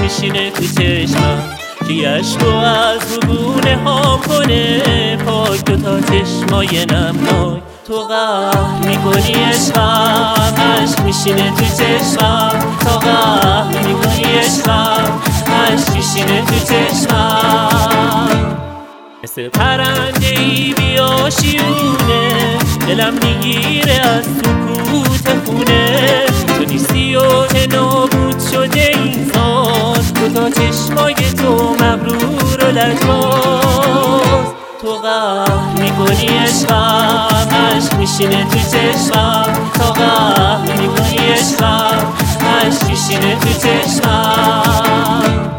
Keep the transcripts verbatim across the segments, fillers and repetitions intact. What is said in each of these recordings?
میشینه تو چشمم کی عشقو از روبونه ها کنه پاک دوتا چشمای نمناک تو قهر میکنی عشقم عشق میشینه تو چشمم تا قهر میکنی عشقم عشق میشینه تو چشمم مثل پرنده ای بیاشیونه دلم میگیره از سکوت خونه تو نیستی و که نابود شده این ساز دوتا چشمای تو مبرور و لجباز تو قهر میکنی عشقم عشق میشینه تو چشمم تا قهر میکنی عشقم عشق میشینه تو چشمم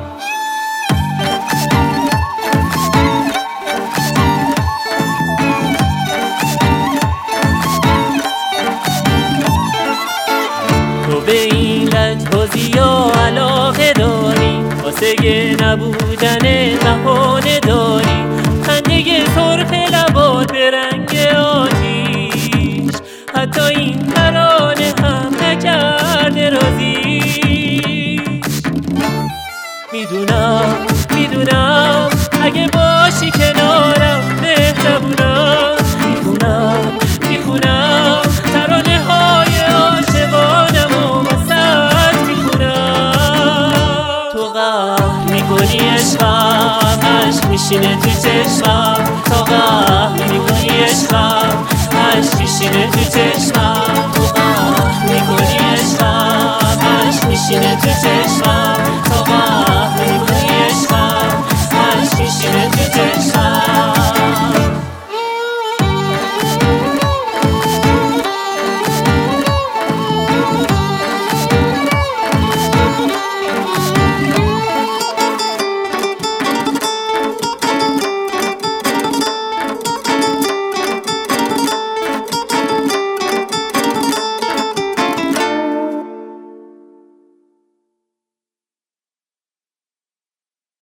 تو به این لجبازی یا علاقه داری واسه نبودن بهانه داری خنده سرخ لبات به رنگ آتیش حتی این ترانه هم نکرده رازیش میدونم میدونم اگه باشی کنارم مهربونم میخونم میخونم ترانه های عاشقانم و واسط میخونم تو قهر میکنی عشقم عشق میشینه تو چشمم تا قهر میکنی عشقم عشق میشینه تو چشمم تو قهر میکنی عشقم عشق میشینه تو چشمم